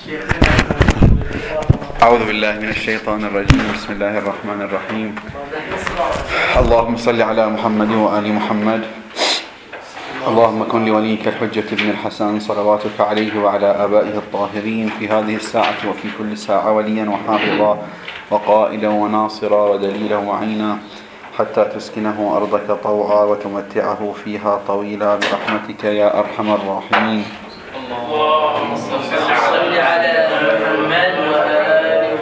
أعوذ بالله من الشيطان الرجيم. بسم الله الرحمن الرحيم. اللهم صل على محمد وآل محمد. اللهم كن لوليك الحجة ابن الحسن صلواتك عليه وعلى آبائه الطاهرين في هذه الساعة وفي كل ساعة وليا وحافظا وقائدا وناصرا ودليلا وعينا حتى تسكنه أرضك طوعا وتمتعه فيها طويلا برحمتك يا أرحم الراحمين. اللهم صل على محمد وآل.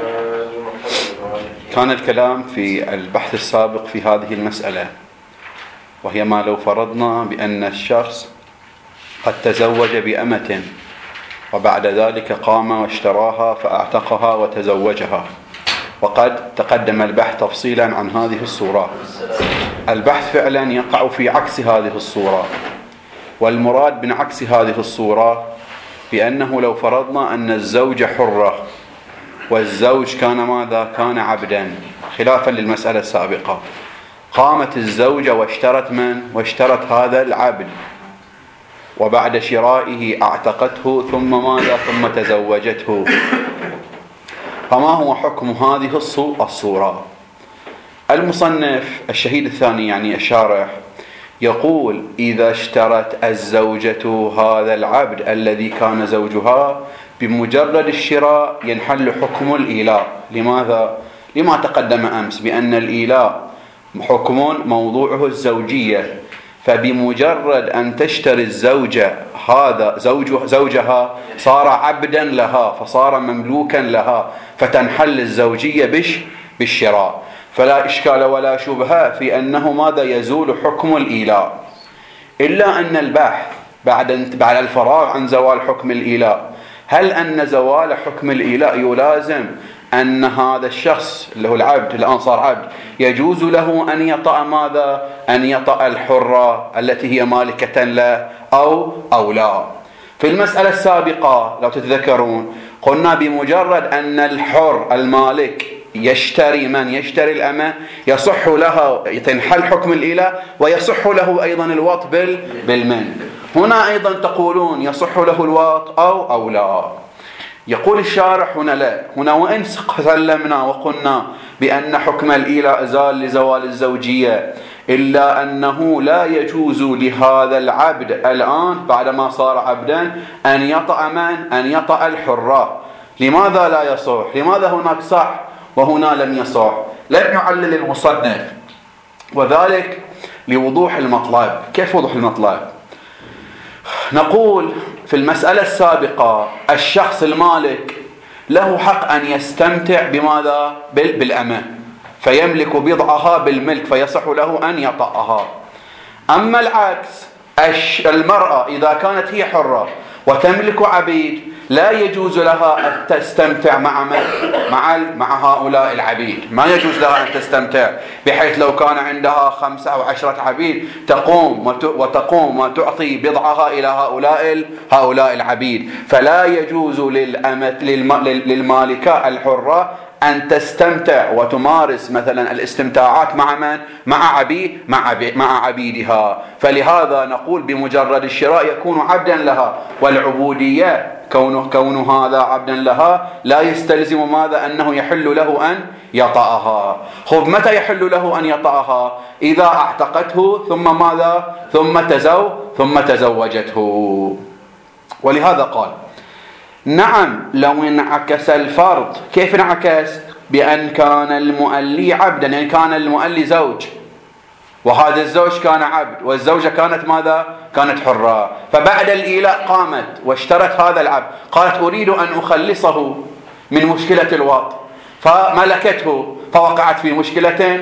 كان الكلام في البحث السابق في هذه المسألة، وهي ما لو فرضنا بأن الشخص قد تزوج بأمة وبعد ذلك قام واشتراها فأعتقها وتزوجها، وقد تقدم البحث تفصيلا عن هذه الصورة. البحث فعلا يقع في عكس هذه الصورة، والمراد من عكس هذه الصورة بأنه لو فرضنا أن الزوجة حرة والزوج كان ماذا؟ كان عبدا، خلافا للمسألة السابقة. قامت الزوجة واشترت من؟ واشترت هذا العبد، وبعد شرائه اعتقته ثم ماذا؟ ثم تزوجته. فما هو حكم هذه الصورة؟ المصنف الشهيد الثاني يعني الشارح يقول: إذا اشترت الزوجة هذا العبد الذي كان زوجها بمجرد الشراء ينحل حكم الإيلاء. لماذا؟ لما تقدم أمس بأن الإيلاء حكم موضوعه الزوجية، فبمجرد أن تشتري الزوجة هذا زوجها صار عبدا لها، فصار مملوكا لها، فتنحل الزوجية بالشراء. فلا إشكال ولا شبهة في أنه ماذا؟ يزول حكم الإيلاء. إلا أن البحث بعد الفراغ عن زوال حكم الإيلاء، هل أن زوال حكم الإيلاء يلازم أن هذا الشخص اللي هو العبد الآن صار عبد يجوز له أن يطأ ماذا؟ أن يطأ الحرة التي هي مالكة له أو لا؟ في المسألة السابقة لو تتذكرون قلنا بمجرد أن الحر المالك يشتري من؟ يشتري الأمة، يصح لها تنحل حكم الإيلاء، ويصح له أيضا الوط بالمن. هنا أيضا تقولون يصح له الوط أو لا. يقول الشارح هنا لا، هنا وإن سلمنا وقلنا بأن حكم الإيلاء زال لزوال الزوجية، إلا أنه لا يجوز لهذا العبد الآن بعدما صار عبدا أن يطأ من؟ أن يطأ الحرة. لماذا لا يصح؟ لماذا هناك صح وهنا لم يصح؟ لم يعلل المصنف، وذلك لوضوح المطلب. كيف وضوح المطلب؟ نقول في المسألة السابقة الشخص المالك له حق أن يستمتع بماذا؟ بالأمة، فيملك بضعها بالملك، فيصح له أن يطأها. أما العكس، المرأة إذا كانت هي حرة وتملك عبيد لا يجوز لها أن تستمتع مع هؤلاء العبيد. ما يجوز لها أن تستمتع، بحيث لو كان عندها 5 أو 10 عبيد تقوم وتعطي بضعها إلى هؤلاء العبيد. فلا يجوز للمالكة الحرة أن تستمتع وتمارس مثلا الاستمتاعات مع من؟ مع عبيدها. فلهذا نقول بمجرد الشراء يكون عبدا لها، والعبودية كون هذا عبدا لها لا يستلزم ماذا؟ أنه يحل له أن يطأها. خذ متى يحل له أن يطأها؟ إذا اعتقته ثم ماذا؟ ثم تزوجته. ولهذا قال: نعم لو انعكس الفرض. كيف انعكس؟ بأن كان المؤلي عبدا، يعني كان المؤلي زوج، وهذا الزوج كان عبد، والزوجة كانت ماذا؟ كانت حرة. فبعد الإيلاء قامت واشترت هذا العبد، قالت أريد أن أخلصه من مشكلة الوط، فملكته، فوقعت في مشكلة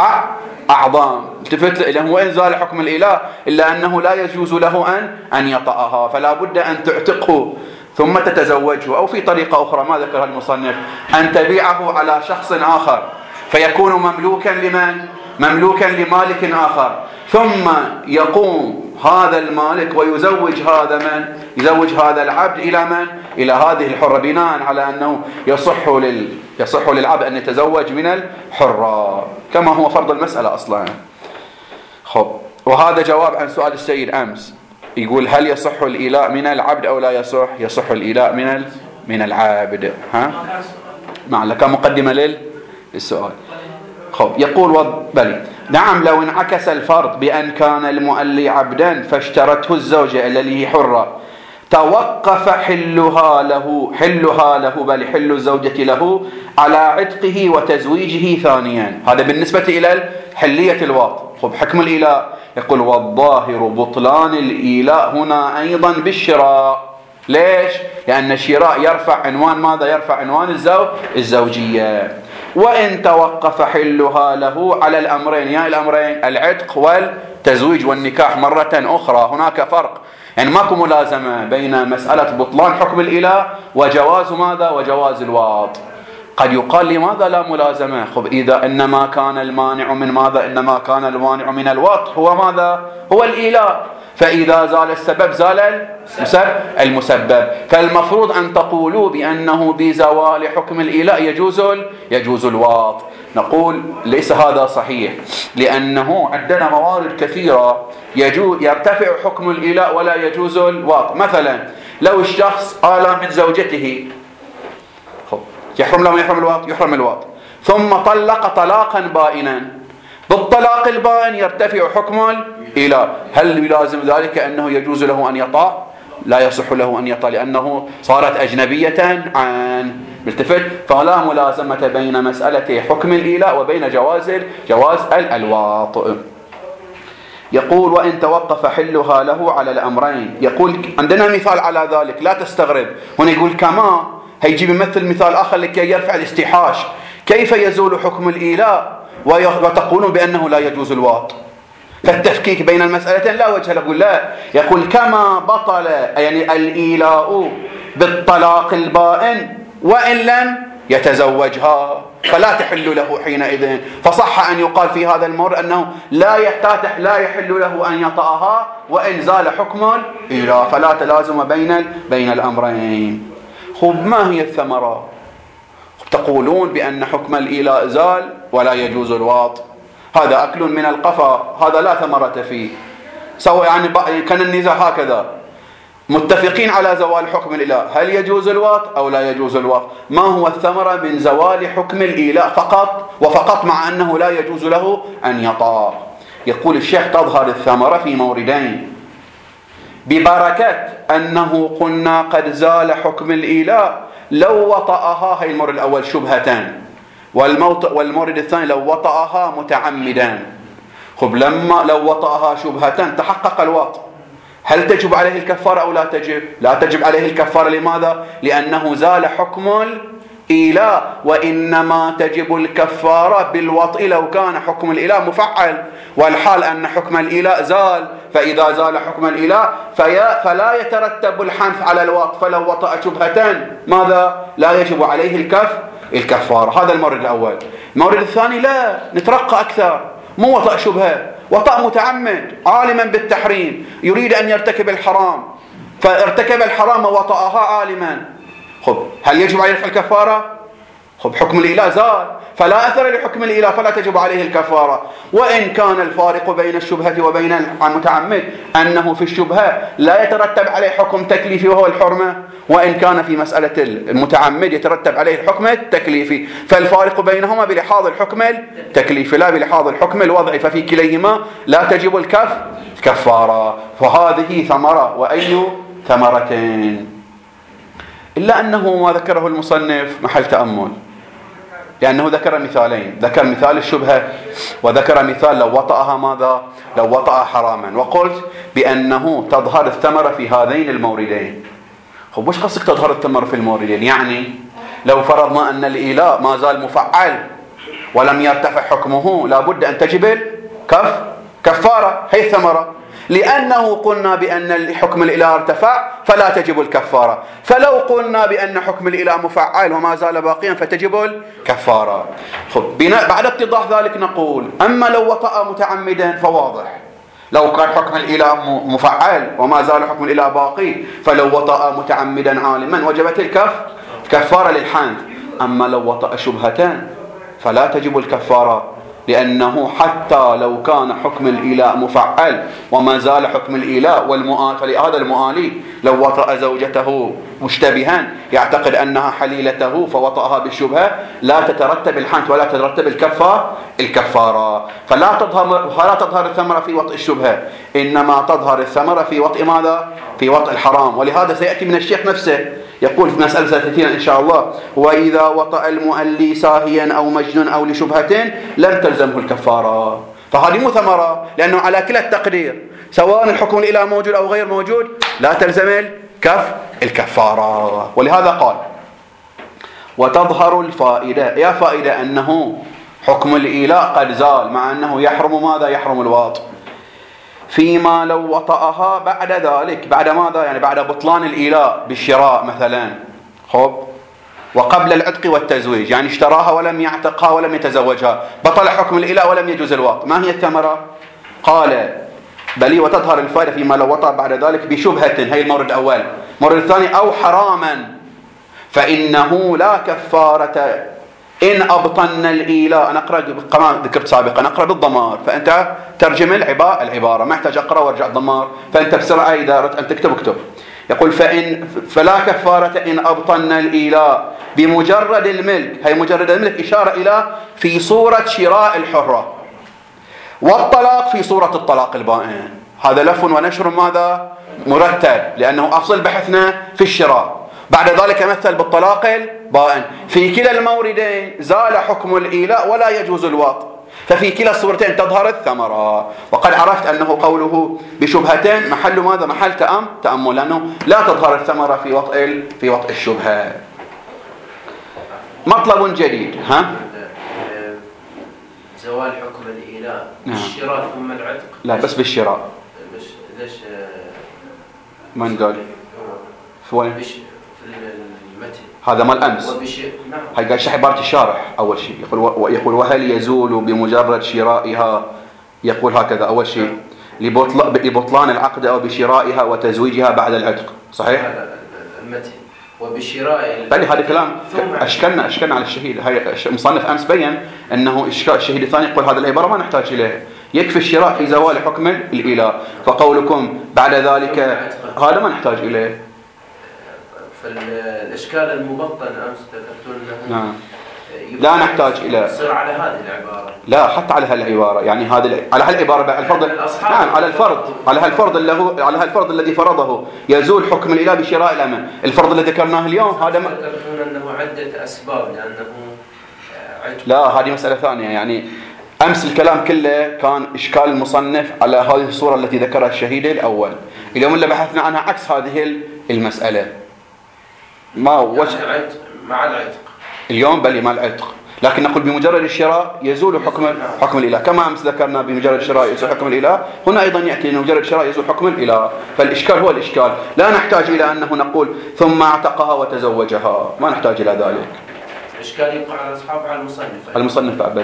أعظم. التفت إلى وين زال حكم الإيلاء؟ إلا أنه لا يجوز له أن يطأها، فلا بد أن تعتقه ثم تتزوجه. أو في طريقة أخرى ما ذكرها المصنف، أن تبيعه على شخص آخر فيكون مملوكا لمن؟ مملوكا لمالك آخر، ثم يقوم هذا المالك ويزوج هذا من؟ يزوج هذا العبد إلى من؟ إلى هذه الحرة، بناء على أنه يصح للعبد أن يتزوج من الحرة، كما هو فرض المسألة أصلا. خب، وهذا جواب عن سؤال السيد أمس، يقول: هل يصح الإيلاء من العبد أو لا يصح؟ يصح الإيلاء من العبد. ها مع كمقدمة للسؤال. خب يقول بلي نعم لو انعكس الفرض بأن كان المؤلي عبدا فاشترته الزوجة التي هي حرة توقف حلها له بل حل الزوجة له على عتقه وتزويجه ثانيا. هذا بالنسبة إلى حلية الواط. خب حكم الإيلاء يقول والظاهر بطلان الإيلاء هنا أيضا بالشراء. ليش؟ لأن الشراء يرفع عنوان ماذا؟ يرفع عنوان الزوجية. وإن توقف حلها له على الأمرين، يعني الأمرين العتق والتزويج والنكاح مرة أخرى. هناك فرق، يعني ماكو ملازمة بين مسألة بطلان حكم الإله وجواز ماذا؟ وجواز الواط. قد يقال لماذا لا ملازمة؟ خب إذا إنما كان المانع من ماذا؟ إنما كان المانع من الواط هو ماذا؟ هو الإله. فإذا زال السبب زال المسبب. فالمفروض أن تقولوا بأنه بزوال حكم الإله يجوز الواط. نقول ليس هذا صحيح، لأنه عندنا موارد كثيرة يرتفع حكم الإله ولا يجوز الواط. مثلا لو الشخص آلى من زوجته يحرم له يحرم الواط، يحرم الواط، ثم طلق طلاقا بائنا. بالطلاق البائن يرتفع حكم الإله. هل يلازم ذلك أنه يجوز له أن يطأ؟ لا يصح له أن يطأ لأنه صارت أجنبية عن ملتفت. فلا ملازمة بين مسألة حكم الإله وبين جواز الواط. يقول وإن توقف حلها له على الأمرين. يقول عندنا مثال على ذلك لا تستغرب. هنا يقول كما هيجي بمثل مثال آخر لكي يرفع الاستيحاش. كيف يزول حكم الإله وتقولون بأنه لا يجوز الواط؟ فالتفكيك بين المسألتين لا وجه له. لا، يقول كما بطل يعني الإيلاء بالطلاق البائن وإن لم يتزوجها فلا تحل له حينئذ. فصح أن يقال في هذا المورد أنه لا يحل له أن يطأها وإن زال حكم الإله. فلا تلازم بين الأمرين. خب ما هي الثمرة؟ تقولون بأن حكم الإيلاء زال ولا يجوز الواط. هذا أكل من القفا، هذا لا ثمرة فيه. سواء يعني كان النزاع هكذا متفقين على زوال حكم الإله، هل يجوز الواط أو لا يجوز الواط؟ ما هو الثمرة من زوال حكم الإله فقط مع أنه لا يجوز له أن يطأ؟ يقول الشيخ تظهر الثمرة في موردين. ببركة أنه قلنا قد زال حكم الإله لو وطأها، هي المورد الأول شبهتان، والمورد الثاني لو وطأها متعمدا. خب لما لو وطأها شبهتان تحقق الواط، هل تجب عليه الكفارة أو لا تجب؟ لا تجب عليه الكفارة. لماذا؟ لأنه زال حكم الإله، وإنما تجب الكفارة بالوطء لو كان حكم الإله مفعل، والحال أن حكم الإله زال. فإذا زال حكم الإله فلا يترتب الحنث على الوط. فلو وطأ شبهتان ماذا؟ لا يجب عليه الكفارة. هذا المورد الأول. المورد الثاني لا، نترقى أكثر، مو وطأ شبهة، وطأ متعمد عالما بالتحريم، يريد أن يرتكب الحرام فارتكب الحرام ووطأها عالما. خب هل يجب عليه الكفارة؟ خب حكم الإله زال، فلا أثر لحكم الإله فلا تجب عليه الكفارة. وإن كان الفارق بين الشبهة وبين المتعمد أنه في الشبهة لا يترتب عليه حكم تكليفي وهو الحرمة، وإن كان في مسألة المتعمد يترتب عليه الحكم التكليفي. فالفارق بينهما بلحاظ الحكم التكليفي لا بلحاظ الحكم الوضعي، ففي كليهما لا تجب الكفارة. فهذه ثمرة. وأي ثمرتين؟ إلا أنه ما ذكره المصنف محل تأمل، لأنه ذكر مثالين، ذكر مثال الشبهة وذكر مثال لو وطأها ماذا؟ لو وطأ حراما. وقلت بأنه تظهر الثمرة في هذين الموردين. خب وش قصدك تظهر الثمرة في الموردين؟ يعني لو فرضنا أن الإيلاء ما زال مفعل ولم يرتفع حكمه لابد أن تجب كفارة. هي الثمرة. لأنه قلنا بأن حكم الإله ارتفع فلا تجب الكفارة، فلو قلنا بأن حكم الإله مفعل وما زال باقيا فتجب الكفارة. بعد اتضاح ذلك نقول أما لو وطأ متعمدا فواضح، لو كان حكم الإله مفعل وما زال حكم الإله باقي فلو وطأ متعمدا عالما وجبت الكفارة للحنث. أما لو وطأ شبهتان فلا تجب الكفارة. لأنه حتى لو كان حكم الإيلاء مفعل وما زال حكم الإيلاء فلهذا المؤالي لو وطأ زوجته مشتبها يعتقد أنها حليلته فوطأها بالشبهة لا تترتب الحنث ولا تترتب الكفارة. فلا تظهر الثمرة في وطئ الشبهة، إنما تظهر الثمرة في وطئ ماذا؟ في وطئ الحرام. ولهذا سيأتي من الشيخ نفسه يقول في مسألة ستأتينا إن شاء الله: وإذا وطأ المؤلي ساهيا أو مجنون أو لشبهة لم تلزمه الكفارة. فهذه مو ثمرة، لأنه على كلا التقدير سواء الحكم الإله موجود أو غير موجود لا تلزم الكفارة. ولهذا قال: وتظهر الفائدة. يا فائدة أنه حكم الإيلاء قد زال، مع أنه يحرم ماذا؟ يحرم الواطئ. فيما لو وطأها بعد ذلك، بعد ماذا؟ يعني بعد بطلان الإيلاء بالشراء مثلا، وقبل العتق والتزويج، يعني اشتراها ولم يعتقها ولم يتزوجها، بطل حكم الإيلاء ولم يجوز الواطئ. ما هي الثمرة؟ قال: بل وتظهر الفائدة فيما لو وطأ بعد ذلك بشبهة، هي المورد الأول. المورد الثاني: أو حراما، فإنه لا كفارة إن أبطن الإيلاء. أنا أقرأ كما ذكرت سابقا، أقرأ بالضمار، فأنت ترجم العبارة، ما احتاج أقرأ وارجع الضمار، فأنت بسرعة إذا أردت أن تكتب اكتب. يقول: فلا كفارة إن أبطن الإيلاء بمجرد الملك. هي مجرد الملك إشارة إلى في صورة شراء الحرة، والطلاق في صورة الطلاق البائن. هذا لف ونشر ماذا؟ مرتب، لأنه أصل بحثنا في الشراء. بعد ذلك مثل بالطلاق البائن. في كلا الموردين زال حكم الإيلاء ولا يجوز الواطئ، ففي كلا الصورتين تظهر الثمرة. وقد عرفت أنه قوله بشبهتين محل ماذا؟ محل تأمل، لأنه لا تظهر الثمرة في وطئ الشبهة. مطلب جديد. زوال حكم الإيلاء بالشراء ثم العتق؟ لا، بس بالشراء. ليش من قال؟ في وين؟ في المتن هذا مال أمس. نعم. هاي قال شرح عبارة الشارح أول شيء، يقول: وهل يزول بمجرد شرائها؟ يقول هكذا أول شيء: لبطلان العقد أو بشرائها وتزويجها بعد العتق. صحيح؟ المتن وبشراء. بل هذا كلام أشكلنا على الشهيد. هاي مصنف أمس بين أنه الشهيد الثاني يقول هذا العبارة ما نحتاج إليه، يكفي الشراء في زوال حكم الإيلاء، فقولكم بعد ذلك هذا ما نحتاج إليه. فالإشكال المبطن أمس ذكرتوا لنا. نعم. لا نحتاج إلى يصير على هذه العبارة. لا، حتى على هالعبارة، يعني هذا على هالعبارة الفرض. نعم، على الفرض الذي فرضه يزول حكم الإله بشراء الأمن. الفرض الذي ذكرناه اليوم هذا ذكرتون أنه عدة أسباب، لأنه لا، هذه مسألة ثانية. يعني أمس الكلام كله كان إشكال المصنف على هذه الصورة التي ذكرها الشهيد الأول. اليوم اللي بحثنا عنها عكس هذه المسألة. مع العتق اليوم، بل مع العتق، لكن نقول بمجرد الشراء يزول حكم الإله، كما أمس ذكرنا بمجرد الشراء يزول حكم الإله. هنا أيضا يأتي أن بمجرد الشراء يزول حكم الإله. فالإشكال هو الإشكال، لا نحتاج إلى أنه نقول ثم اعتقها وتزوجها، ما نحتاج إلى ذلك. الإشكال يبقى على أصحاب على المصنف بلي.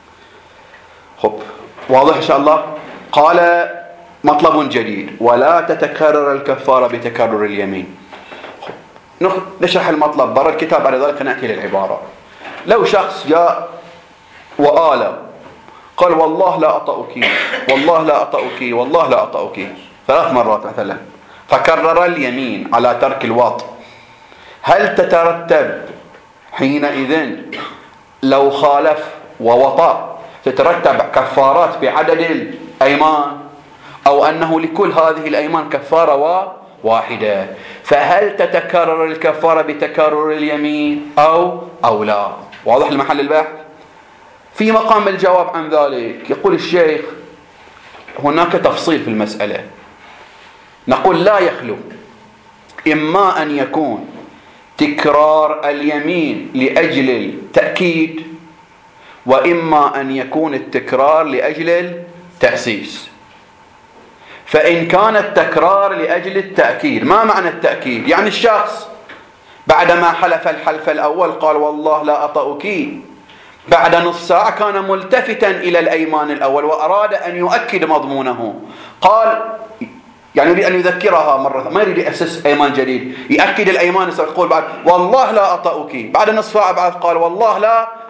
واضح إن شاء الله. قال: مطلب جديد: ولا تتكرر الكفارة بتكرر اليمين. نشرح المطلب برا الكتاب، بعد ذلك نأتي للعبارة. لو شخص جاء وآل قال: والله لا أطأك، والله لا أطأك، والله لا أطأك 3 مرات مثلا، فكرر اليمين على ترك الواطئ، هل تترتب حينئذ لو خالف ووطأ تترتب كفارات بعدد الأيمان، أو أنه لكل هذه الأيمان كفارة واحدة؟ فهل تتكرر الكفارة بتكرر اليمين أو لا؟ واضح المحل البحث؟ في مقام الجواب عن ذلك يقول الشيخ: هناك تفصيل في المسألة. نقول: لا يخلو إما أن يكون تكرار اليمين لأجل التأكيد، وإما أن يكون التكرار لأجل التأسيس. فإن كان التكرار لأجل التأكيد، ما معنى التأكيد؟ يعني الشخص بعدما حلف الحلف الأول قال: والله لا أطأك، بعد نصف ساعة كان ملتفتا إلى الأيمان الأول وأراد أن يؤكد مضمونه، قال يعني يريد أن يذكرها مرة، ما يريد يأسس أيمان جديد، يأكد الأيمان. يقول بعد: والله لا أطأك، بعد نصف ساعة بعد قال: والله لا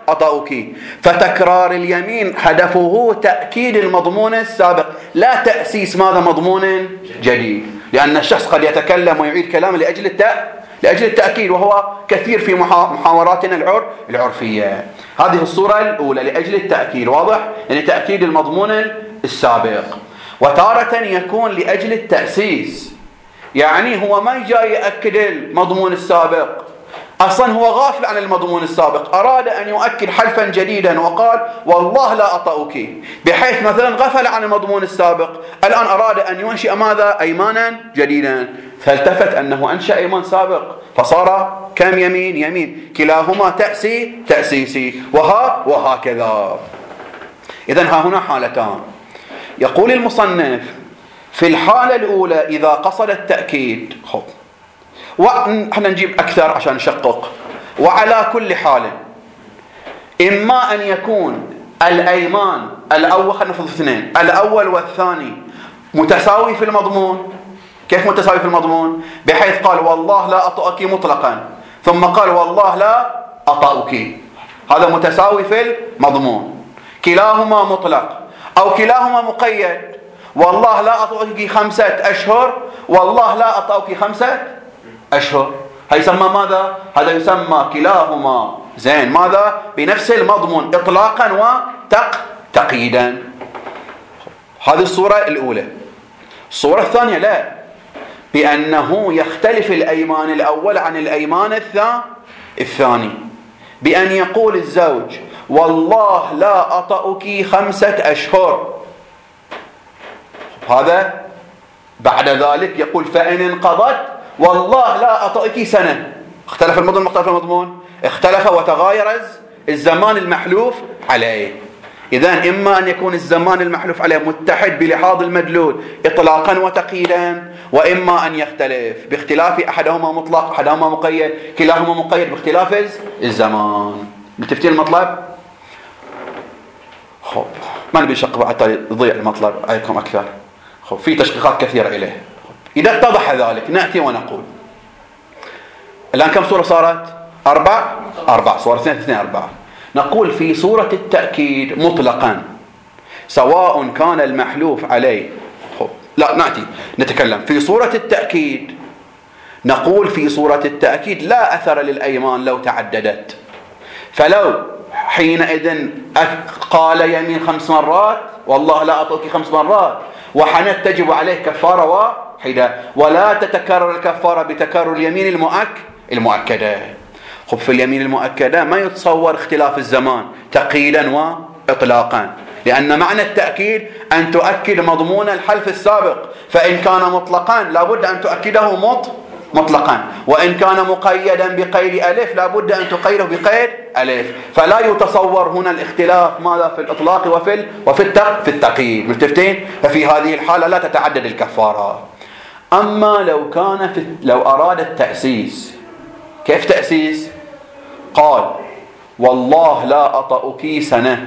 أطأك. فتكرار اليمين هدفه تأكيد المضمون السابق، لا تأسيس ماذا مضمون جديد، لأن الشخص قد يتكلم ويعيد كلامه لأجل التأكيد، وهو كثير في محاوراتنا العرفية. هذه الصورة الأولى لأجل التأكيد، واضح؟ يعني تأكيد المضمون السابق. وتارة يكون لأجل التأسيس، يعني هو ما جاي يأكد المضمون السابق، أصلا هو غافل عن المضمون السابق، أراد أن يؤكد حلفا جديدا وقال والله لا أطأك، بحيث مثلا غفل عن المضمون السابق، الآن أراد أن ينشئ ماذا؟ أيمانا جديدا، فالتفت أنه أنشأ أيمان سابق، فصار كم يمين كلاهما تأسيسي وهكذا. إذن ها هنا حالتان. يقول المصنف في الحالة الأولى إذا قصد التأكيد، وإحنا نجيب أكثر عشان نشقق، وعلى كل حال إما أن يكون الأيمان الأول، خلينا نفرض اثنين، الأول والثاني متساوي في المضمون. كيف متساوي في المضمون؟ بحيث قال والله لا أطأك مطلقا، ثم قال والله لا أطأك، هذا متساوي في المضمون. كلاهما مطلق أو كلاهما مقيد، والله لا أطأك 5 أشهر، والله لا أطأك 5 أشهر، هيسمى ماذا؟ هذا يسمى كلاهما زين ماذا؟ بنفس المضمون إطلاقا وتقييدا. هذه الصورة الأولى. الصورة الثانية لا، بأنه يختلف الأيمان الأول عن الأيمان الثاني، بأن يقول الزوج والله لا أطأك 5 أشهر، هذا بعد ذلك يقول فإن انقضت والله لا أطأك سنة. اختلف المضمون، مختلف المضمون، اختلف وتغاير الزمان المحلوف عليه. إذن إما أن يكون الزمان المحلوف عليه متحد بلحاظ المدلول إطلاقا وتقييدا، وإما أن يختلف باختلاف أحدهما مطلق أحدهما مقيد، كلاهما مقيد باختلاف الزمان. متفتين المطلب؟ خب ما نبي نشق حتى يضيع المطلب عليكم أكثر. خب في تشقيقات كثيرة إليه. إذا اتضح ذلك نأتي ونقول الآن كم صورة صارت؟ 4 صور 2 4. نقول في صورة التأكيد مطلقا سواء كان المحلوف عليه، لا نأتي نتكلم في صورة التأكيد. نقول في صورة التأكيد لا أثر للأيمان لو تعددت، فلو حينئذ قال يمين 5 مرات والله لا أطأك 5 مرات وحنت تجب عليه كفارة واحدة، ولا تتكرر الكفارة بتكرر اليمين المؤكدة. خب في اليمين المؤكدة ما يتصور اختلاف الزمان تقييدا وإطلاقا، لأن معنى التأكيد أن تؤكد مضمون الحلف السابق، فإن كان مطلقا لابد أن تؤكده مطلقا، وإن كان مقيدا بقيد ألف لابد أن تقيده بقيد ألف، فلا يتصور هنا الاختلاف ماذا في الإطلاق وفي التقييد. ملتفتين؟ ففي هذه الحالة لا تتعدد الكفارة. أما لو أراد التأسيس، كيف تأسيس؟ قال والله لا أطأك سنة،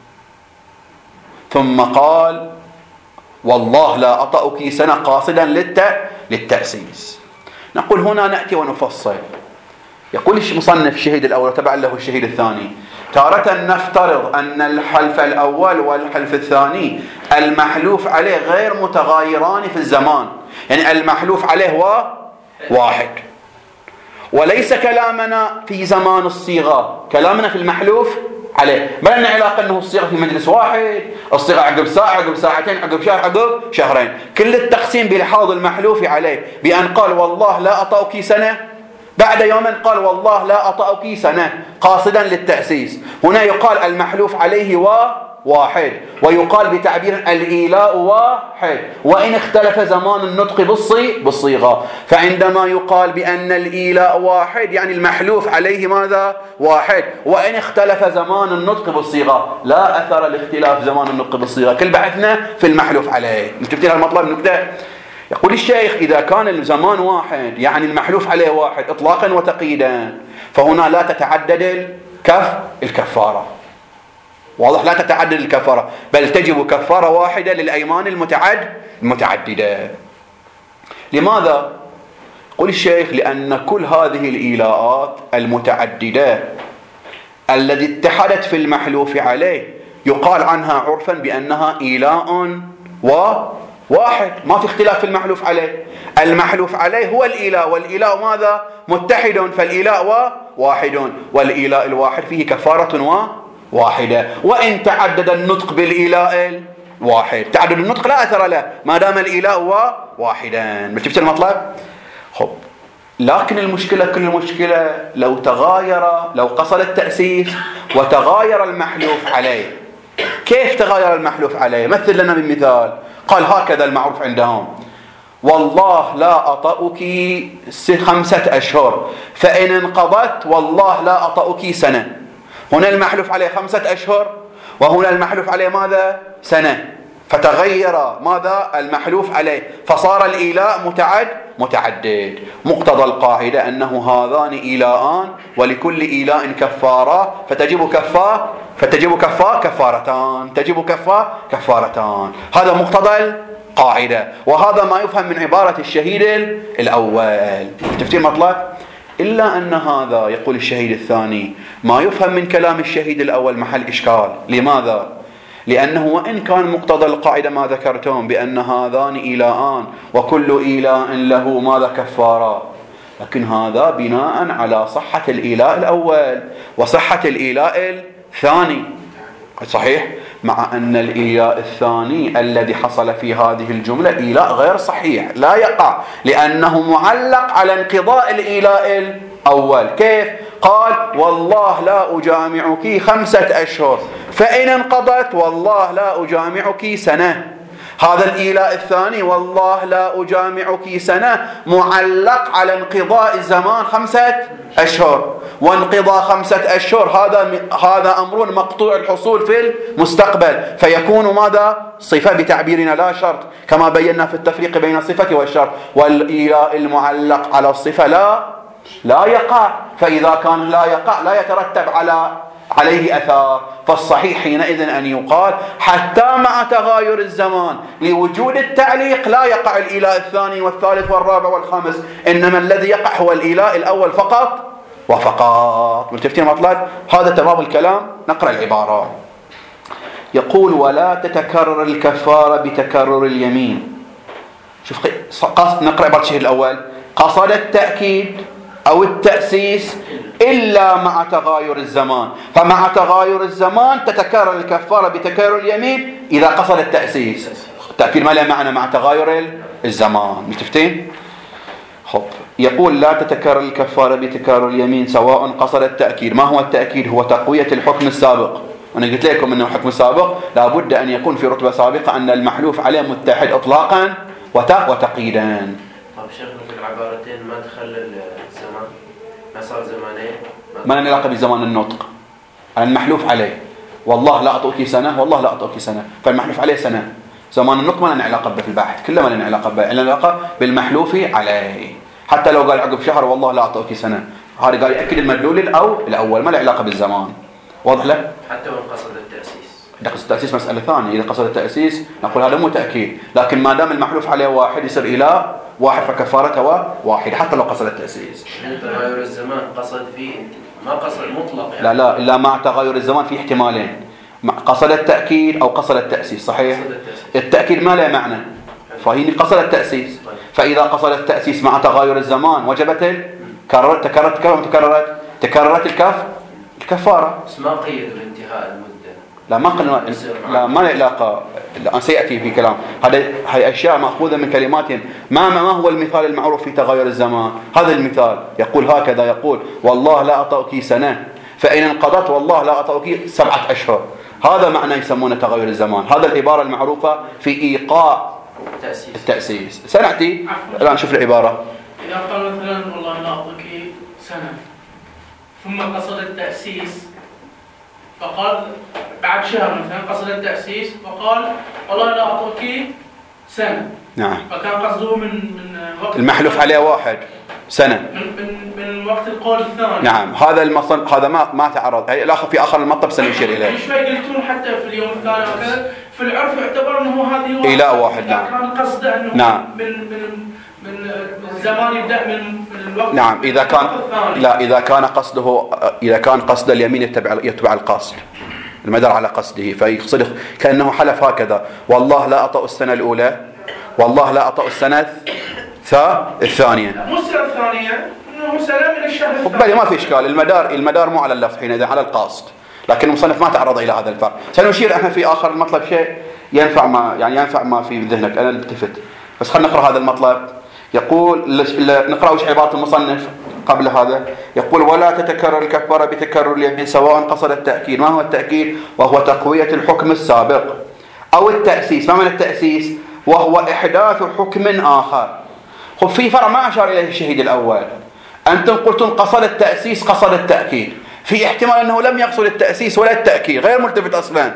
ثم قال والله لا أطأك سنة قاصدا للتأسيس. نقول هنا نأتي ونفصل. يقول المصنف الشهيد الأول تبع له الشهيد الثاني، تارة نفترض أن الحلف الأول والحلف الثاني المحلوف عليه غير متغايران في الزمان، يعني المحلوف عليه واحد، وليس كلامنا في زمان الصيغة، كلامنا في المحلوف عليه. ما لنا علاقة أنه الصيغة في مجلس واحد، الصيغة عقب ساعة، عقب ساعتين، عقب شهر، عقب شهرين. كل التقسيم بلحاظ المحلوف عليه، بأن قال والله لا أطأك سنة، بعد يومين قال والله لا أطأك سنة قاصدا للتأسيس. هنا يقال المحلوف عليه واحد، ويقال بتعبير الإيلاء واحد، وإن اختلف زمان النطق بالصيغة. فعندما يقال بأن الإيلاء واحد يعني المحلوف عليه ماذا؟ واحد، وإن اختلف زمان النطق بالصيغة لا أثر لاختلاف زمان النطق بالصيغة، كل بحثنا في المحلوف عليه. انتبهتوا المطلب نكتة؟ يقول الشيخ إذا كان الزمان واحد يعني المحلوف عليه واحد إطلاقا وتقييدا، فهنا لا تتعدد الكفارة. واضح؟ لا تتعدد الكفارة، بل تجب كفارة واحدة للأيمان المتعددة. لماذا؟ يقول الشيخ لأن كل هذه الإيلاءات المتعددة الذي اتحدت في المحلوف عليه يقال عنها عرفا بأنها إيلاء واحد، ما في اختلاف في المحلوف عليه. المحلوف عليه هو الإيلاء، والإيلاء ماذا؟ متحد، فالإيلاء واحد، والإيلاء الواحد فيه كفارة واحدة. وإن تعدد النطق بالإيلاء الواحد، تعدد النطق لا أثر له ما دام الإيلاء واحدا. شفت المطلب؟ خب، لكن المشكلة كل المشكلة لو قصد التأسيس وتغاير المحلوف عليه. كيف تغاير المحلوف عليه؟ مثل لنا بمثال، قال هكذا المعروف عندهم: والله لا أطأك 5 أشهر، فإن انقضت والله لا أطأك سنة. هنا المحلوف عليه 5 أشهر، وهنا المحلوف عليه ماذا؟ سنة. فتغير ماذا؟ المحلوف عليه، فصار الإيلاء متعدد. مقتضى القاعدة أنه هذان إيلاءان، ولكل إيلاء كفارة، فتجب كفارتان، تجب كفارتان. هذا مقتضى القاعدة، وهذا ما يفهم من عبارة الشهيد الأول. تفتين مطلب؟ إلا أن هذا، يقول الشهيد الثاني، ما يفهم من كلام الشهيد الأول محل إشكال. لماذا؟ لأنه وإن كان مقتضى القاعدة ما ذكرتم بأن هذان إيلاءان وكل إيلاء له ماذا؟ كفارة، لكن هذا بناء على صحة الإيلاء الأول وصحة الإيلاء الثاني، صحيح؟ مع أن الإيلاء الثاني الذي حصل في هذه الجملة إيلاء غير صحيح، لا يقع، لأنه معلق على انقضاء الإيلاء الأول. كيف؟ قال: والله لا أجامعك 5 أشهر، فإن انقضت والله لا أجامعك سنة. هذا الإيلاء الثاني والله لا أجامعك سنة معلق على انقضاء الزمان 5 أشهر، وانقضاء 5 أشهر هذا أمر مقطوع الحصول في المستقبل، فيكون ماذا؟ صفة بتعبيرنا لا شرط، كما بينا في التفريق بين الصفة والشرط. والإيلاء المعلق على الصفة لا يقع، فإذا كان لا يقع لا يترتب عليه أثار. فالصحيح حينئذ أن يقال حتى مع تغاير الزمان لوجود التعليق لا يقع الإيلاء الثاني والثالث والرابع والخامس، إنما الذي يقع هو الإيلاء الأول فقط وفقط. ملتفتين مطلب؟ هذا تمام الكلام. نقرأ العبارة. يقول: ولا تتكرر الكفارة بتكرر اليمين. شوف، نقرأ عبارة الشهيد الأول: قصد التأكيد أو التأسيس إلا مع تغاير الزمان. فمع تغاير الزمان تتكرر الكفارة بتكرر اليمين إذا قصد التأسيس. التأكيد ما له معنى مع تغاير الزمان. ملتفتين؟ خب، يقول: لا تتكرر الكفارة بتكرر اليمين سواء قصد التأكيد. ما هو التأكيد؟ هو تقوية الحكم السابق. أنا قلت لكم أنه الحكم السابق لابد أن يكون في رتبة سابقة أن المحلوف عليه متحد إطلاقا وتقييدا. طب شيخنا في العبارتين ما تخلل الزمان، ما صار زمانين، ما له علاقة بزمان النطق. المحلوف عليه والله لا أطؤك سنة، والله لا أطؤك سنة، فالمحلوف عليه سنة. زمان النطق ما له علاقة به في البحث، كله ما له علاقة به، له علاقة بالمحلوف عليه. حتى لو قال عقب شهر والله لا أطؤك سنة، هذا قال يأكد المدلول الأول، ما له علاقة بالزمان. واضح لك؟ حتى وإن قصد التأسيس. إذا قصد التأسيس مسألة ثانية. إذا قصد التأسيس نقول هذا مو تأكيد، لكن ما دام المحلوف عليه واحد يصير إيلاء واحد فكفارته واحد حتى لو قصد التأسيس. تغير الزمان قصد فيه، ما قصد مطلق يعني. لا إلا مع تغير الزمان في احتمالين: قصد التأكيد أو قصد التأسيس. صحيح؟ التأكيد ما له معنى، فهي قصد التأسيس. فإذا قصد التأسيس مع تغير الزمان وجبت تكررت الكفارة. بس ما قيدوا الانتهاء المدة. لا ما قلنا، لا ما له علاقة، سيأتي في كلام. هذه أشياء مأخوذة من كلمات. ما هو المثال المعروف في تغير الزمان؟ هذا المثال يقول هكذا، يقول: والله لا أطأك سنة، فإن انقضت والله لا أطأك 7 أشهر. هذا معنى يسمونه تغير الزمان. هذا العبارة المعروفة في إيقاع التأسيس. سنأتي الآن نشوف العبارة. إذا قال مثلا والله لا أطأك سنة ثم قصد التأسيس فقال بعد شهر مثلا قصد التأسيس وقال والله لا أطأك سنة. نعم. فكان قصده من وقت المحلوف عليه واحد سنة من وقت القول الثاني. نعم. هذا المصن هذا ما تعرض. الآخر في آخر المطلب سنشير إليه. شوي قلتون حتى في اليوم الثاني وكذا في العرف يعتبر أنه هذه إيلاء واحد. نعم. كان قصده أنه نعم. من الزمان يبدأ من الوقت. نعم إذا كان لا إذا كان قصد اليمين يتبع القصد، المدار على قصده، فيقصد كأنه حلف هكذا: والله لا أطأ السنة الأولى، والله لا أطأ السنة الثانية. مو السنة الثانية، إنه سنة من الشهر الثاني. بالي ما في إشكال، المدار مو على اللفظ حينئذ، على القصد، لكن المصنف ما تعرض إلى هذا الفرق. سنشير احنا في آخر المطلب شيء ينفع ما في ذهنك، أنا التفت بس خلينا نقرأ هذا المطلب. يقول نقرأ وش عبارة المصنف قبل هذا. يقول: ولا تتكرر الكفارة بتكرر اليمين سواء قصد التأكيد. ما هو التأكيد؟ وهو تقوية الحكم السابق، أو التأسيس. ما معنى التأسيس؟ وهو إحداث حكم آخر. خب في فرع ما أشار إليه الشهيد الأول. أنتم قلتم قصد التأسيس قصد التأكيد، في احتمال أنه لم يقصد التأسيس ولا التأكيد، غير ملتفت أصلا.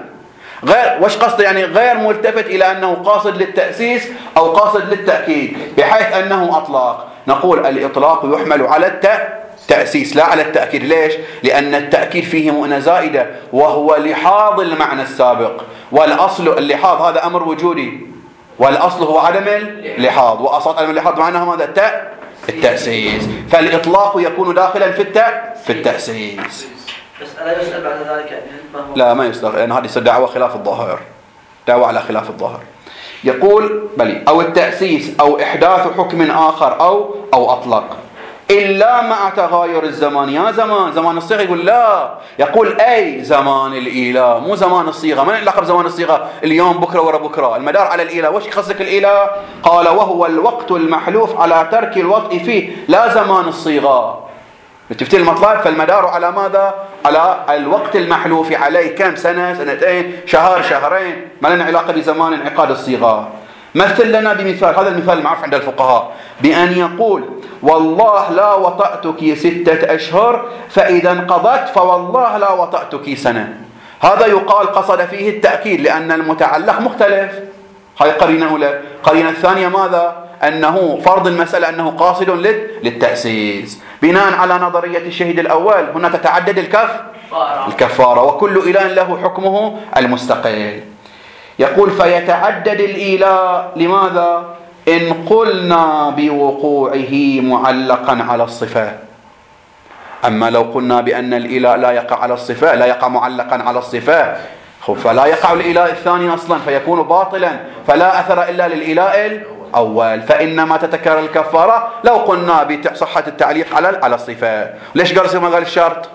وش قصده يعني؟ غير ملتفت إلى أنه قاصد للتأسيس أو قاصد للتأكيد، بحيث أنه أطلاق. نقول الإطلاق يحمل على التأسيس لا على التأكيد. ليش؟ لأن التأكيد فيه مؤنة زائدة، وهو لحاظ المعنى السابق، والأصل اللحاظ هذا أمر وجودي، والأصل هو عدم اللحاظ، وأصل عدم اللحاظ معناها ماذا؟ التأسيس. فالإطلاق يكون داخلا في التأسيس. بس ألا يسأل بعد ذلك؟ لا ما يسأل، لأن هذه دعوة خلاف الظاهر، دعوة على خلاف الظاهر. يقول: بلي أو التأسيس أو إحداث حكم آخر أو أطلق، إلا مع تغاير الزمان. يا زمان الصيغة. يقول لا، يقول أي زمان الإيلاء، مو زمان الصيغة. ما العلاقة بزمان الصيغة؟ اليوم بكرة ورا بكرة، المدار على الإيلاء. وش قصدك الإيلاء؟ قال: وهو الوقت المحلوف على ترك الوطء فيه، لا زمان الصيغة. تفتي المطلب. فالمدار على ماذا؟ على الوقت المحلوف عليه. كم سنة، سنتين، شهر، شهرين، ما لنا علاقة بزمان انعقاد الصيغة. مثل لنا بمثال، هذا المثال المعروف عند الفقهاء، بأن يقول: والله لا وطأتك 6 أشهر، فإذا انقضت فوالله لا وطأتك سنة. هذا يقال قصد فيه التأكيد، لأن المتعلق مختلف. هاي قرينة أولى. قرينة الثانية ماذا؟ أنه فرض المسألة أنه قاصد للتأسيس. بناء على نظرية الشهيد الأول هنا تتعدد الكفارة، وكل إله له حكمه المستقل. يقول: فيتعدد الإيلاء. لماذا؟ إن قلنا بوقوعه معلقا على الصفة. أما لو قلنا بأن الإيلاء لا يقع على الصفة، لا يقع معلقا على الصفة، فلا يقع الإيلاء الثاني أصلا، فيكون باطلا، فلا أثر إلا للإيلاء الأول. فإنما تتكرر الكفارة لو قلنا بصحة التعليق على الصفة. ليش قال ما قال الشرط؟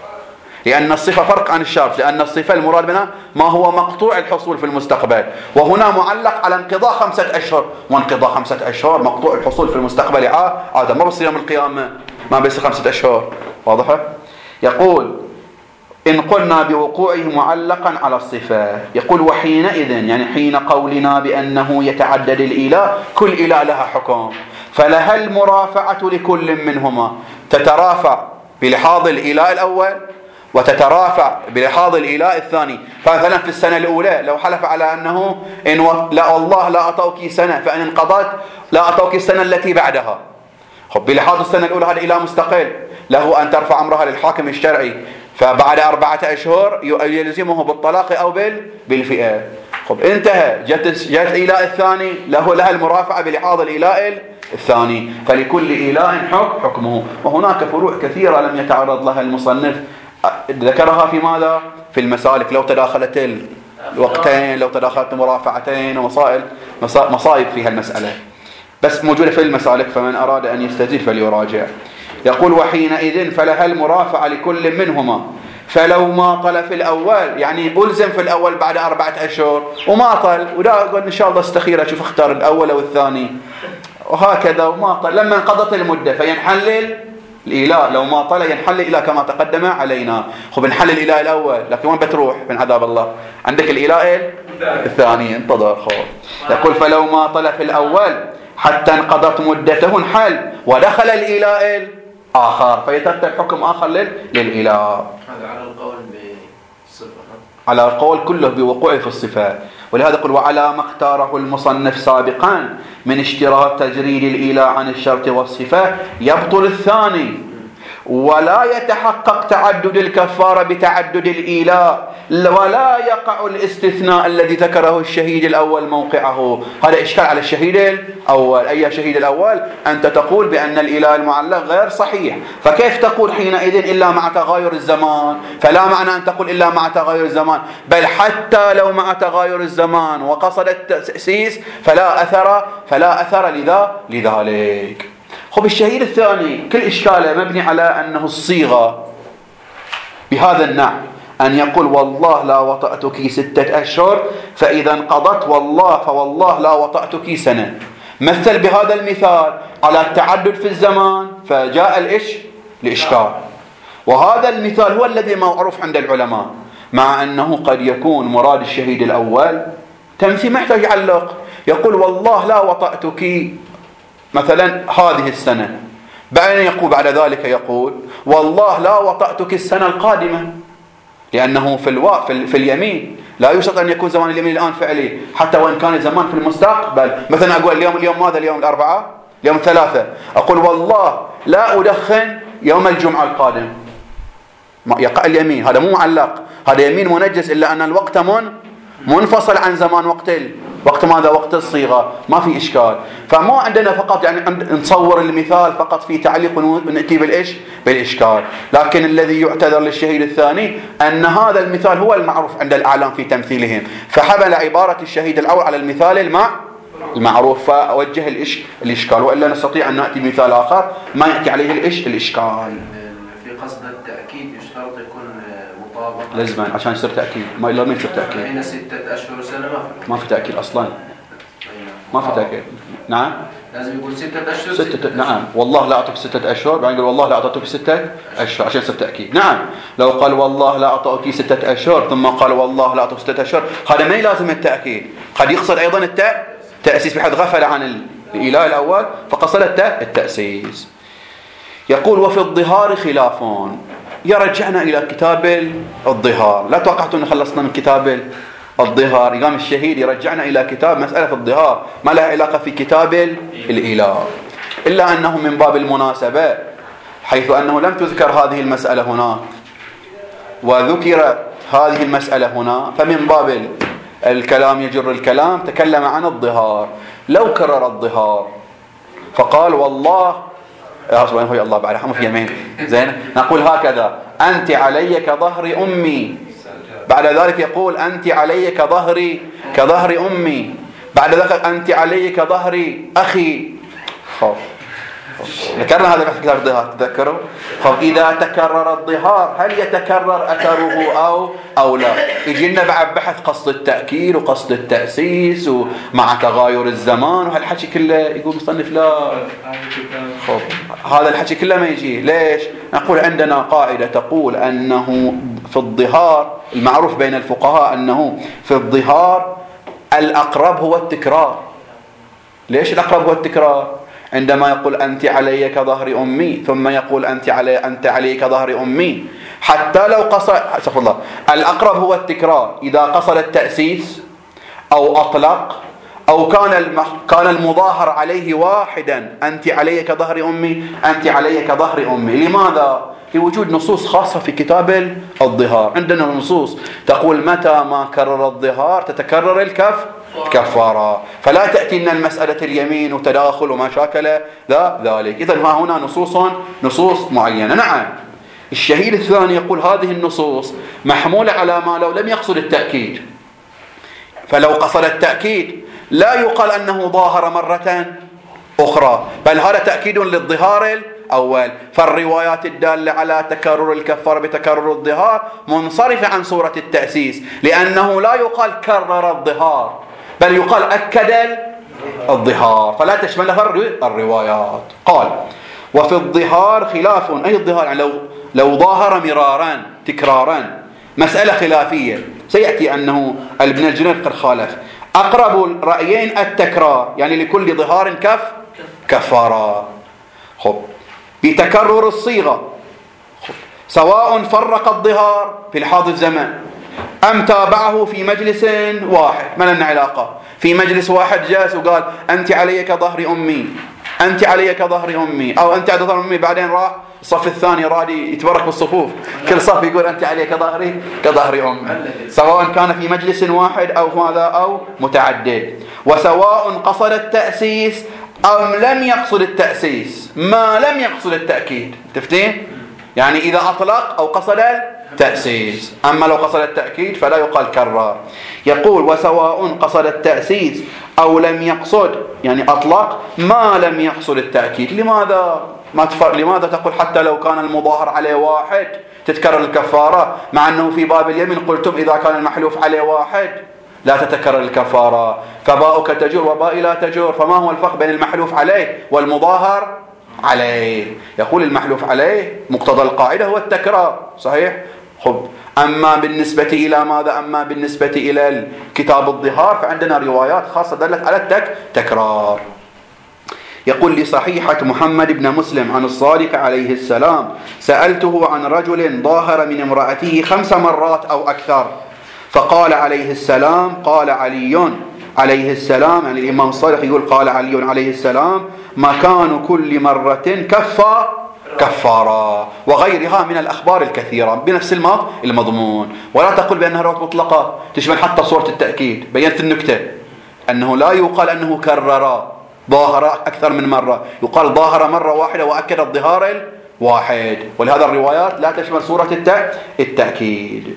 لأن الصفة فرق عن الشرط، لأن الصفة المراد منها ما هو مقطوع الحصول في المستقبل، وهنا معلق على انقضاء 5 أشهر، وانقضاء 5 أشهر مقطوع الحصول في المستقبل عادة، ما بصير يوم القيامة، ما بيصير 5 أشهر. واضحة؟ يقول: إن قلنا بوقوعه معلقا على الصفة. يقول: وحينئذ، يعني حين قولنا بأنه يتعدد الإيلاء، كل إيلاء لها حكم، فلها المرافعة لكل منهما، تترافع بلحاظ الإيلاء الأول وتترافع بلحاظ الإيلاء الثاني. فمثلا في السنة الأولى لو حلف على أنه لا والله لا أطأك سنة، فإن انقضت لا أطأك السنة التي بعدها. خب بلحاظ السنة الأولى هذا إيلاء مستقل، له أن ترفع أمرها للحاكم الشرعي، فبعد 4 أشهر يلزمه بالطلاق أو بالفئة. خب انتهى، جت إيلاء الثاني لها المرافعة بلحاظ الإيلاء الثاني، فلكل إيلاء حكمه. وهناك فروع كثيرة لم يتعرض لها المصنف، ذكرها في ماذا؟ في المسالك. لو تداخلت الوقتين، لو تداخلت المرافعتين، ومصائب مصايب فيها المسألة، بس موجودة في المسالك، فمن أراد أن يستزيد فليراجع. يقول: وحينئذ فلها المرافعة لكل منهما، فلو ما طل في الأول، يعني ألزم في الأول بعد 4 أشهر وما طل، ودا قلت إن شاء الله استخير أشوف اختار الأول أو الثاني، وهكذا وما طل، لما انقضت المدة فينحلل الإيلاء. لو ما طل ينحل الإيلاء كما تقدم علينا. خب نحل الإيلاء الأول، لكن وين بتروح من عذاب الله؟ عندك الإيلاء الثاني، انتظر. خب يقول: فلو ما طل في الأول حتى انقضت مدته انحل ودخل الإيلاء آخر، فيترتب حكم آخر للإيلاء. هذا على القول بالصفة، على القول كله بوقوعه في الصفة. ولهذا يقول: وعلى ما اختاره المصنف سابقا من اشتراط تجريد الإيلاء عن الشرط والصفة يبطل الثاني، ولا يتحقق تعدد الكفارة بتعدد الإيلاء، ولا يقع الاستثناء الذي ذكره الشهيد الأول موقعه. هذا إشكال على الشهيد الأول. أي شهيد الأول؟ أنت تقول بأن الإيلاء المعلق غير صحيح، فكيف تقول حينئذ إلا مع تغاير الزمان؟ فلا معنى أن تقول إلا مع تغاير الزمان، بل حتى لو مع تغاير الزمان وقصد التأسيس فلا أثر لذلك. خب الشهيد الثاني كل إشكاله مبني على أنه الصيغة بهذا النحو، أن يقول والله لا وطأتك 6 أشهر، فإذا انقضت فوالله لا وطأتك سنة. مثل بهذا المثال على التعدد في الزمان فجاء الإشكال. وهذا المثال هو الذي معروف عند العلماء، مع أنه قد يكون مراد الشهيد الأول تمثيل ما يحتاج يعلق، يقول والله لا وطأتك مثلا هذه السنة، بعد ذلك يقول والله لا وطأتك السنة القادمة، لأنه في اليمين لا يشترط أن يكون زمان اليمين الآن فعلي، حتى وإن كان زمان في المستقبل. مثلا أقول اليوم ماذا؟ اليوم الأربعاء، يوم الثلاثة، أقول والله لا أدخن يوم الجمعة القادم، يقع اليمين، هذا مو معلق، هذا يمين منجز، إلا أن الوقت منفصل عن زمان وقت ماذا؟ وقت الصيغة، ما في إشكال. فما عندنا فقط نصور المثال فقط في تعليق ونأتي بالإشكال، لكن الذي يعتذر للشهيد الثاني أن هذا المثال هو المعروف عند الأعلام في تمثيلهم، فحمل عبارة الشهيد الأول على المثال المعروف فوجه الإشكال، وإلا نستطيع أن نأتي بمثال آخر ما يأتي عليه الإشكال. في قصد التأكيد يشترط يكون مطابق لازم عشان يصير تأكيد، ما يصير تأكيد. حين 6 أشهر وسنة ما في تأكيد أصلا، ما في تأكيد. نعم لازم يقول 6 أشهر. نعم والله لا أعطيك 6 أشهر، بعدين يقول والله لا أعطيك 6 أشهر عشان يصير تأكيد. نعم لو قال والله لا أعطيك 6 أشهر ثم قال والله لا أعطيك 6 أشهر، هذا ما يلازم التأكيد، قد يقصد أيضا التأسيس بحيث غفل عن الإله الأول فقصد التأسيس. يقول وفي الظهار خلاف، يرجعنا إلى كتاب الظهار. لا توقعت أن خلصنا من كتاب الظهار، إمام الشهيد يرجعنا إلى كتاب مسألة في الظهار ما لها علاقة في كتاب الإله، إلا أنه من باب المناسبة، حيث أنه لم تذكر هذه المسألة هنا وذكر هذه المسألة هنا، فمن باب الكلام يجر الكلام تكلم عن الظهار. لو كرر الظهار فقال والله سبحانه الله بعد رحمه في يمين زين، نقول هكذا أنت علي كظهر أمي، بعد ذلك يقول أنت علي كظهر أمي، بعد ذلك أنت علي كظهر أخي. ذكرنا هذا في كتاب الظهار تذكروا. إذا تكرر الظهار هل يتكرر أثره أو لا؟ يجينا بعد بحث قصد التأكيد وقصد التأسيس ومع تغاير الزمان، وهالحكي كله يقول مصنف لا، هذا الحكي كله ما يجي. ليش؟ نقول عندنا قاعدة تقول أنه في الظهار المعروف بين الفقهاء أنه في الظهار الأقرب هو التكرار. ليش الأقرب هو التكرار؟ عندما يقول أنت علي كظهر أمي ثم يقول أنت علي كظهر أمي، حتى لو قصد استغفر الله، الأقرب هو التكرار إذا قصد التأسيس أو أطلق أو كان المظاهر عليه واحدا، أنت علي كظهر أمي، أنت علي كظهر أمي. لماذا؟ لوجود نصوص خاصة في كتاب الظهار. عندنا نصوص تقول متى ما كرر الظهار تتكرر الكفارة، فلا تأتي لنا المسألة اليمين وتداخل وما شاكل ذلك. إذن ها هنا نصوص معينة. نعم الشهيد الثاني يقول هذه النصوص محمولة على ما لو لم يقصد التأكيد، فلو قصد التأكيد لا يقال أنه ظاهر مرة أخرى، بل هذا تأكيد للظهار الأول. فالروايات الدالة على تكرر الكفارة بتكرر الظهار منصرفة عن صورة التأسيس، لأنه لا يقال كرر الظهار بل يقال أكد الظهار، فلا تشملها الروايات. قال وفي الظهار خلاف، أي الظهار؟ يعني لو ظاهر مرارا تكرارا، مسألة خلافية سيأتي أنه ابن الجنيد قد خالف. أقرب الرأيين التكرار، يعني لكل ظهار كفارة. بتكرر الصيغة سواء فرق الظهار في الحاضر الزمان أم تابعه في مجلس واحد، ما لنا علاقة. في مجلس واحد جالس وقال أنت علي كظهر أمي، أنت علي كظهر أمي، أو أنت على ظهر أمي، بعدين راح الصف الثاني رادي يتبرك بالصفوف، كل صف يقول أنت علي كظهري كظهر أمي، سواء كان في مجلس واحد أو ماذا أو متعدد. وسواء قصد التأسيس أم لم يقصد التأسيس، ما لم يقصد التأكيد. تفتين؟ يعني إذا أطلق أو قصد التأسيس، أما لو قصد التأكيد فلا يقال كرر. يقول وسواء قصد التأسيس أو لم يقصد، يعني أطلق ما لم يقصد التأكيد. لماذا لماذا تقول حتى لو كان المظاهر عليه واحد تتكرر الكفارة، مع أنه في باب اليمين قلتم إذا كان المحلوف عليه واحد لا تتكرر الكفارة، فباؤك تجور وبائي لا تجور. فما هو الفرق بين المحلوف عليه والمظاهر عليه؟ يقول المحلوف عليه مقتضى القاعدة هو التكرار، صحيح؟ خب أما بالنسبة إلى ماذا؟ أما بالنسبة إلى كتاب الظهار فعندنا روايات خاصة دلت على التكرار. يقول لصحيحة محمد بن مسلم عن الصادق عليه السلام: سألته عن رجل ظاهر من امرأته 5 مرات أو أكثر، فقال عليه السلام، قال علي عليه السلام، يعني الإمام الصادق يقول قال علي عليه السلام: مكان كل مرة كفارة، وغيرها من الأخبار الكثيرة بنفس المضمون. ولا تقل بأنها رواية مطلقة تشمل حتى صورة التأكيد. بينت النكتة أنه لا يقال أنه كرر ظاهر أكثر من مرة، يقال ظاهر مرة واحدة وأكد الظهار الواحد، ولهذا الروايات لا تشمل صورة التأكيد.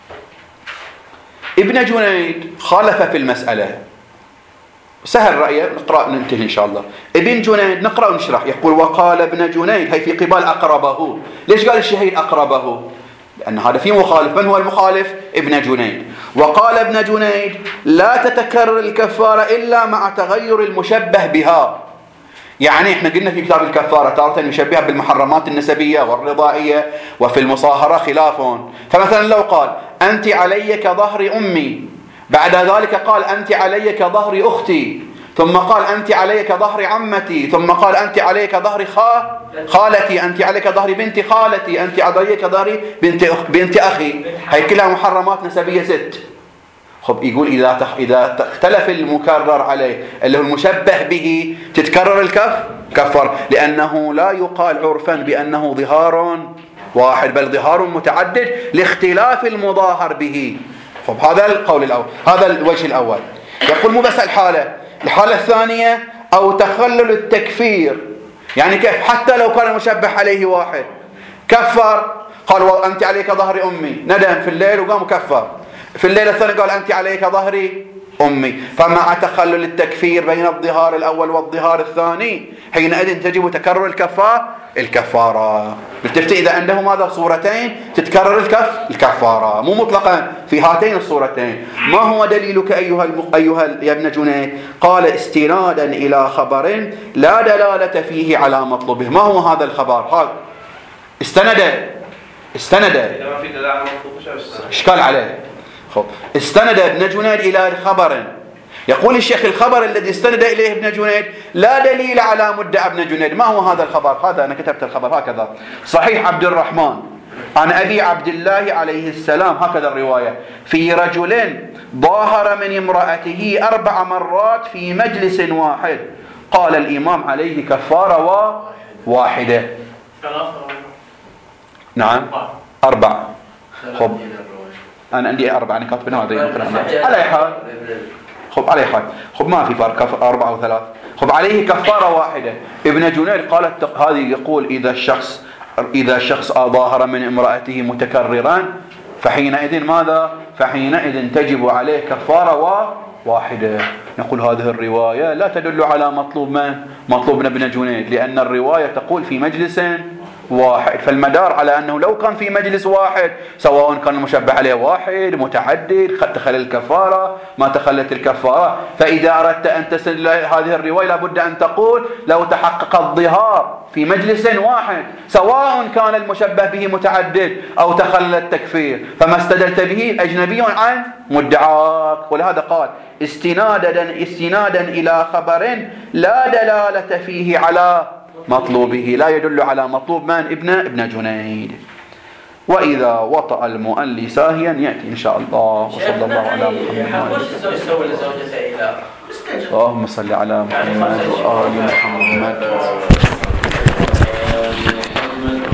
ابن جنيد خالف في المسألة، سهل رأيه، نقرأ ننتهي إن شاء الله. ابن جنيد نقرأ ونشرح. يقول وقال ابن جنيد، هي في قبال أقربه. ليش قال الشهيد أقربه؟ لأن هذا في مخالف. من هو المخالف؟ ابن جنيد. وقال ابن جنيد لا تتكرر الكفارة إلا مع تغير المشبه بها. يعني احنا قلنا في كتاب الكفارة تارة يشبهها بالمحرمات النسبية والرضائية، وفي المصاهرة خلاف. فمثلا لو قال أنت علي كظهر أمي، بعد ذلك قال أنت علي كظهر أختي، ثم قال أنت علي كظهر عمتي، ثم قال أنت علي كظهر خالتي، أنت علي كظهر بنت خالتي، أنت علي كظهر بنت أخي، هي كلها محرمات نسبية 6. خب يقول إذا اختلف المكرر عليه اللي هو المشبه به تتكرر كفر، لأنه لا يقال عرفا بأنه ظهار واحد، بل ظهار متعدد لاختلاف المظاهر به. خب هذا القول الأول، هذا الوجه الأول. يقول مو بس الحالة الثانية أو تخلل التكفير. يعني كيف؟ حتى لو كان المشبه عليه واحد كفر، قال أنت عليك ظهر أمي، ندم في الليل وقام كفر، في الليلة الثانية قال أنت عليك ظهري أمي. فمع تخلل التكفير بين الظهار الأول والظهار الثاني حينئذ تجب تكرر الكفارة. بالتفتي إذا عنده ماذا؟ صورتين تتكرر الكفارة، مو مطلقا في هاتين الصورتين. ما هو دليلك أيها يا ابن جنيد؟ قال استنادا إلى خبر لا دلالة فيه على مطلوبه. ما هو هذا الخبر؟ هذا استند إشكال عليه. استند ابن جنيد إلى خبر. يقول الشيخ الخبر الذي استند إليه ابن جنيد لا دليل على مدعى ابن جنيد. ما هو هذا الخبر؟ هذا أنا كتبت الخبر هكذا: صحيح عبد الرحمن عن أبي عبد الله عليه السلام، هكذا الرواية، في رجل ظاهر من امرأته 4 مرات في مجلس واحد، قال الإمام عليه كفارة واحدة. نعم 4. خب أنا عندي 4، أنا كاتبينها على حال. خب عليه حال، خب ما في فرق 4 أو 3. خب عليه كفارة واحدة. ابن جنيد قال هذه يقول إذا الشخص ظاهر من امرأته متكررا فحينئذ ماذا؟ فحينئذ تجب عليه كفارة واحدة. نقول هذه الرواية لا تدل على مطلوب ابن جنيد، لأن الرواية تقول في مجلس واحد، فالمدار على أنه لو كان في مجلس واحد سواء كان المشبه عليه واحد متعدد تخلل الكفارة ما تخلت الكفارة. فإذا أردت أن تسل هذه الرواية لابد أن تقول لو تحقق الظهار في مجلس واحد سواء كان المشبه به متعدد أو تخلل التكفير، فما استدلت به أجنبي عن مدعاك. ولهذا قال استنادا إلى خبر لا دلالة فيه على مطلوبه، لا يدل على مطلوب من ابن جنيد. وإذا وطأ المؤلي ساهيا يأتي إن شاء الله. وصلى الله على محمد. اللهم صل على محمد وآل محمد.